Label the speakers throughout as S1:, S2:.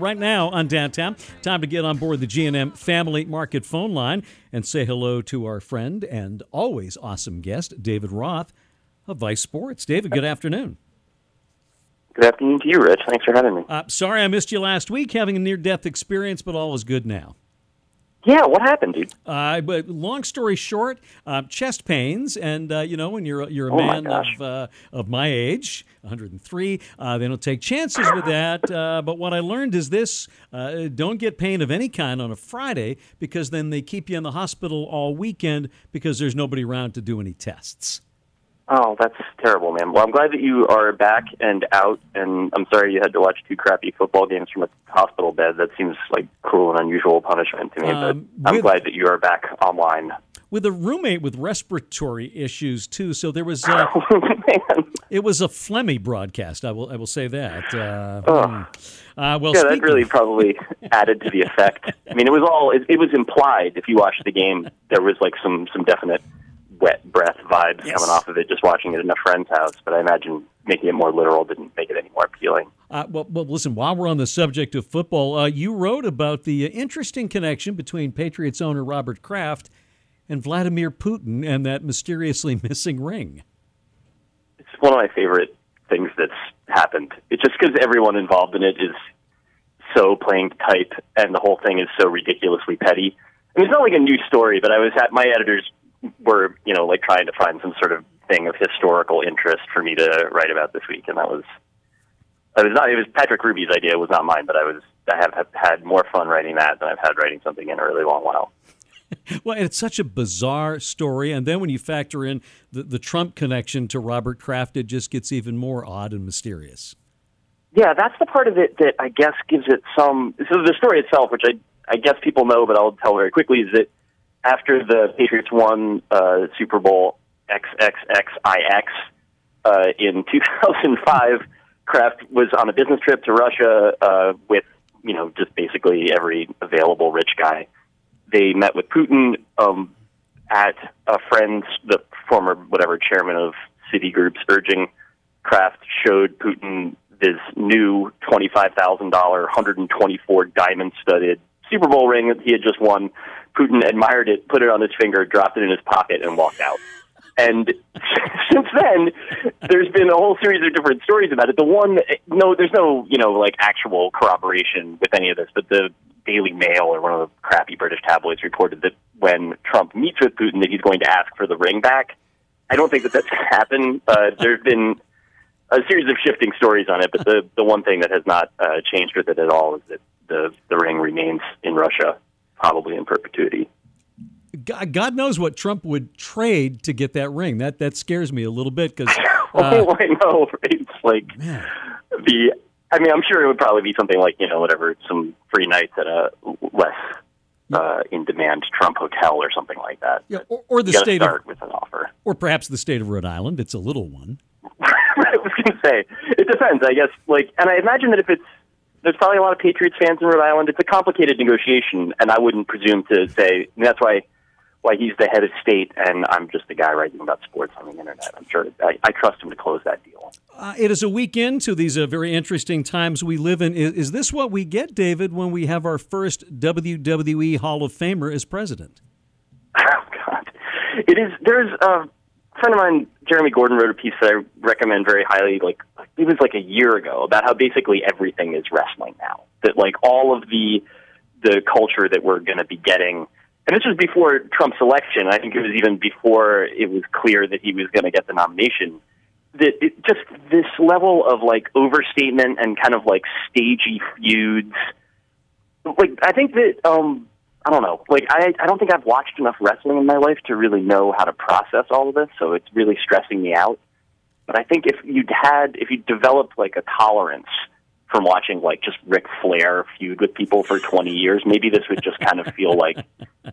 S1: right now on Downtown. Time to get on board the G&M Family Market phone line and say hello to our friend and always awesome guest, David Roth of Vice Sports. David, good afternoon.
S2: Good afternoon to you, Rich. Thanks for having me.
S1: Sorry I missed you last week, having a near-death experience, but all is good now.
S2: Yeah, what happened, dude?
S1: But long story short, chest pains, and when you're a man of my age, 103, they don't take chances with that. But what I learned is this: don't get pain of any kind on a Friday, because then they keep you in the hospital all weekend because there's nobody around to do any tests.
S2: Oh, that's terrible, man. Well, I'm glad that you are back and out, and I'm sorry you had to watch 2 crappy football games from a hospital bed. That seems like cruel and unusual punishment to me, but I'm glad that you are back online.
S1: With a roommate with respiratory issues, too, so there was... it was a phlegmy broadcast, I will say that.
S2: That really probably added to the effect. I mean, it was implied, if you watched the game, there was like some definite wet breath vibes coming off of it, just watching it in a friend's house. But I imagine making it more literal didn't make it any more appealing.
S1: Well, listen, while we're on the subject of football, you wrote about the interesting connection between Patriots owner Robert Kraft and Vladimir Putin and that mysteriously missing ring.
S2: It's one of my favorite things that's happened. It's just because everyone involved in it is so playing type, and the whole thing is so ridiculously petty. I mean, it's not like a new story, but my editors were, trying to find some sort of thing of historical interest for me to write about this week, and it was Patrick Ruby's idea, it was not mine, but I have had more fun writing that than I've had writing something in a really long while.
S1: Well, it's such a bizarre story, and then when you factor in the Trump connection to Robert Kraft, it just gets even more odd and mysterious.
S2: Yeah, that's the part of it that I guess gives it some... So the story itself, which I guess people know, but I'll tell very quickly, is that after the Patriots won Super Bowl XXXIX in 2005, Kraft was on a business trip to Russia with, just basically every available rich guy. They met with Putin at a friend's, the former chairman of Citigroup's urging. Kraft showed Putin this new $25,000, 124 diamond-studded Super Bowl ring that he had just won. Putin admired it, put it on his finger, dropped it in his pocket, and walked out. And since then, there's been a whole series of different stories about it. There's no actual corroboration with any of this, but the Daily Mail or one of the crappy British tabloids reported that when Trump meets with Putin that he's going to ask for the ring back. I don't think that's going to happen. There have been a series of shifting stories on it, but the one thing that has not changed with it at all is that the ring remains in Russia, probably in perpetuity.
S1: God knows what Trump would trade to get that ring. That scares me a little bit because
S2: I know. It's like I'm sure it would probably be something like some free nights at a less in demand Trump hotel or something like that.
S1: Yeah, or the state
S2: start with an offer,
S1: or perhaps the state of Rhode Island. It's a little one.
S2: I was going to say it depends. I guess and I imagine that there's probably a lot of Patriots fans in Rhode Island. It's a complicated negotiation, and I wouldn't presume to say that's why he's the head of state, and I'm just a guy writing about sports on the internet. I'm sure I trust him to close that deal.
S1: It is a week into these very interesting times we live in. Is this what we get, David, when we have our first WWE Hall of Famer as president?
S2: Oh, God. It is. There's a friend of mine, Jeremy Gordon, wrote a piece that I recommend very highly, it was a year ago, about how basically everything is wrestling now. That, all of the culture that we're going to be getting... And this was before Trump's election. I think it was even before it was clear that he was going to get the nomination. That just this level of overstatement and kind of stagey feuds. I think that I don't know. I don't think I've watched enough wrestling in my life to really know how to process all of this. So it's really stressing me out. But I think if you developed a tolerance from watching just Ric Flair feud with people for 20 years, maybe this would just kind of feel like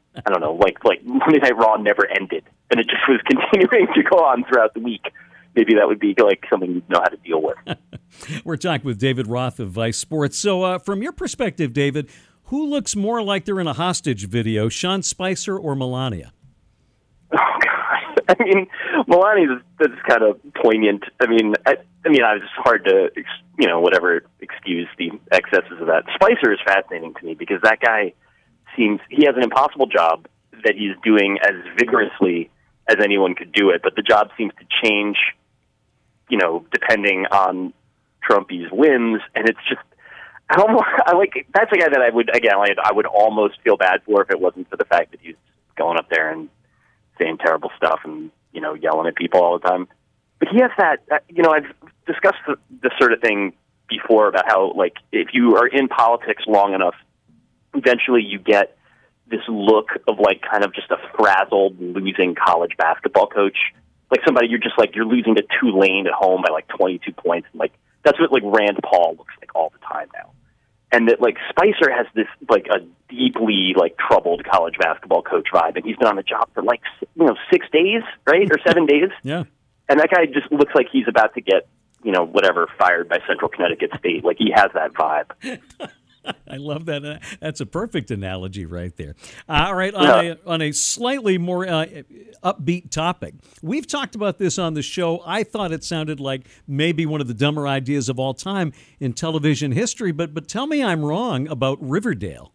S2: Monday Night Raw never ended, and it just was continuing to go on throughout the week. Maybe that would be something you'd know how to deal with.
S1: We're talking with David Roth of Vice Sports. So from your perspective, David, who looks more like they're in a hostage video, Sean Spicer or Melania?
S2: Oh, God. I mean, Milani's that's kind of poignant. I mean, it's hard to, whatever, excuse the excesses of that. Spicer is fascinating to me because that guy he has an impossible job that he's doing as vigorously as anyone could do it, but the job seems to change, depending on Trumpy's whims, and it's just, that's a guy that I would almost feel bad for if it wasn't for the fact that he's going up there and saying terrible stuff and, yelling at people all the time. But he has that, I've discussed this sort of thing before about how, if you are in politics long enough, eventually you get this look of, kind of just a frazzled, losing college basketball coach. Like somebody you're losing to Tulane at home by, 22 points. And, that's what, Rand Paul looks like all the time now. And that, Spicer has this, a deeply, troubled college basketball coach vibe, and he's been on the job for, 6 days, right? Or 7 days.
S1: Yeah.
S2: And that guy just looks like he's about to get, fired by Central Connecticut State. He has that vibe.
S1: I love that. That's a perfect analogy right there. All right, on a slightly more upbeat topic, we've talked about this on the show. I thought it sounded like maybe one of the dumber ideas of all time in television history, but tell me I'm wrong about Riverdale.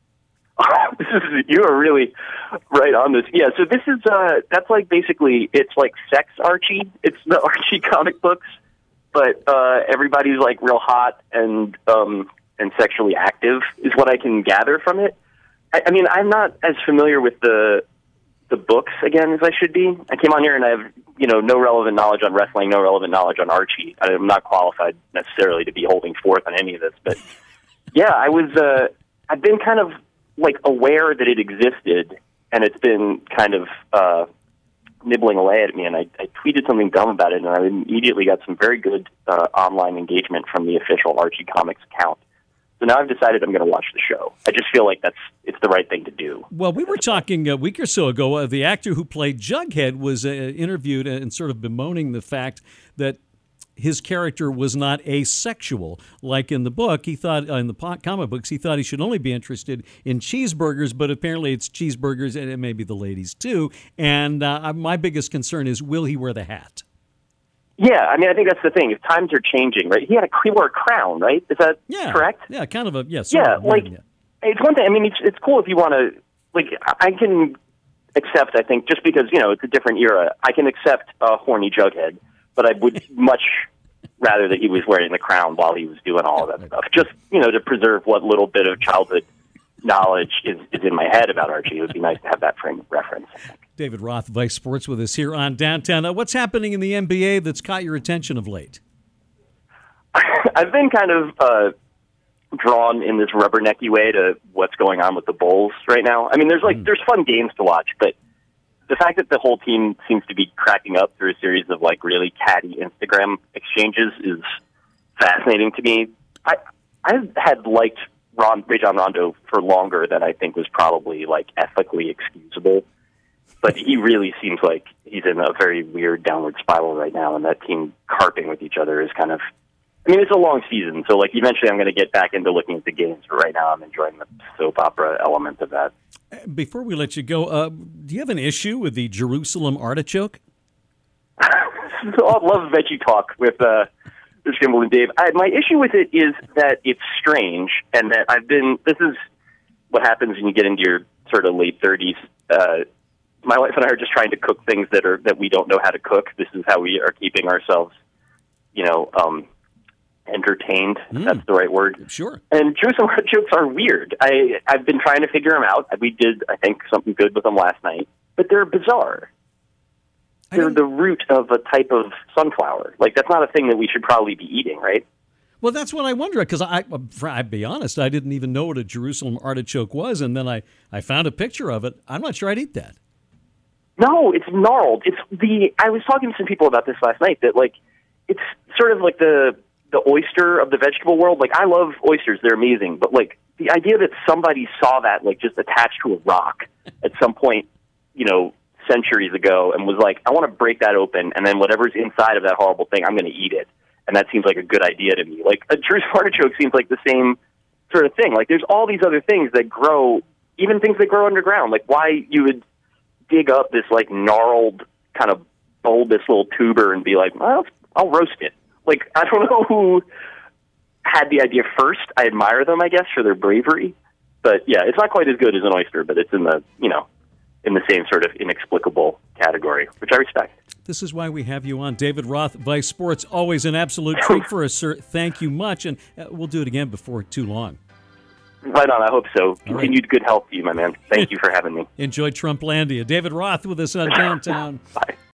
S2: You are really right on this. Yeah, so this is that's basically it's Sex Archie. It's the Archie comic books, but everybody's real hot and sexually active is what I can gather from it. I mean, I'm not as familiar with the books again as I should be. I came on here and I have no relevant knowledge on wrestling, no relevant knowledge on Archie. I'm not qualified necessarily to be holding forth on any of this, but yeah, I've been kind of aware that it existed, and it's been kind of nibbling away at me, and I tweeted something dumb about it, and I immediately got some very good online engagement from the official Archie Comics account. So now I've decided I'm going to watch the show. I just feel like it's the right thing to do.
S1: Well, we were talking a week or so ago, the actor who played Jughead was interviewed and sort of bemoaning the fact that his character was not asexual. Like in the book, he thought, in the comic books, he thought he should only be interested in cheeseburgers, but apparently it's cheeseburgers and maybe the ladies too. And my biggest concern is, will he wear the hat?
S2: Yeah, I mean, I think that's the thing. If times are changing, right? He wore a crown, right? Is that correct?
S1: Yeah, kind of a, yes.
S2: Yeah, it's one thing. I mean, it's cool if you want to, I can accept, I think, just because, it's a different era, I can accept a horny Jughead, but I would much rather that he was wearing the crown while he was doing all of that stuff. Just, to preserve what little bit of childhood knowledge is in my head about Archie. It would be nice to have that frame of reference.
S1: David Roth, Vice Sports, with us here on Downtown. What's happening in the NBA that's caught your attention of late?
S2: I've been kind of drawn in this rubbernecky way to what's going on with the Bulls right now. I mean, there's fun games to watch, but the fact that the whole team seems to be cracking up through a series of really catty Instagram exchanges is fascinating to me. I had liked Rajon Rondo for longer than I think was probably ethically excusable. But he really seems like he's in a very weird downward spiral right now, and that team carping with each other is kind of... I mean, it's a long season, so eventually I'm going to get back into looking at the games, but right now I'm enjoying the soap opera element of that.
S1: Before we let you go, do you have an issue with the Jerusalem artichoke?
S2: I love veggie talk with Kimball and Dave. My issue with it is that it's strange, and that this is what happens when you get into your sort of late 30s. My wife and I are just trying to cook things that we don't know how to cook. This is how we are keeping ourselves, entertained. That's the right word.
S1: Sure.
S2: And Jerusalem artichokes are weird. I've been trying to figure them out. We did, I think, something good with them last night, but they're bizarre. They're the root of a type of sunflower. That's not a thing that we should probably be eating, right?
S1: Well, that's what I wonder, because I'll be honest, I didn't even know what a Jerusalem artichoke was, and then I found a picture of it. I'm not sure I'd eat that.
S2: No, it's gnarled. I was talking to some people about this last night, that it's sort of like the oyster of the vegetable world. I love oysters, they're amazing, but the idea that somebody saw that just attached to a rock at some point, centuries ago, and was I want to break that open, and then whatever's inside of that horrible thing, I'm going to eat it. And that seems like a good idea to me. A Jerusalem artichoke seems like the same sort of thing. There's all these other things that grow, even things that grow underground. Why you would dig up this gnarled kind of bulbous little tuber and be like, well, I'll roast it. Like, I don't know who had the idea first. I admire them, I guess, for their bravery. But yeah, it's not quite as good as an oyster, but it's in the, in the same sort of inexplicable category, which I respect.
S1: This is why we have you on. David Roth, Vice Sports, always an absolute treat for us, sir. Thank you much, and we'll do it again before too long.
S2: Right on, I hope so. Continued good health to you, my man. Thank you for having me.
S1: Enjoy Trumplandia. David Roth with us on Downtown.
S2: Bye.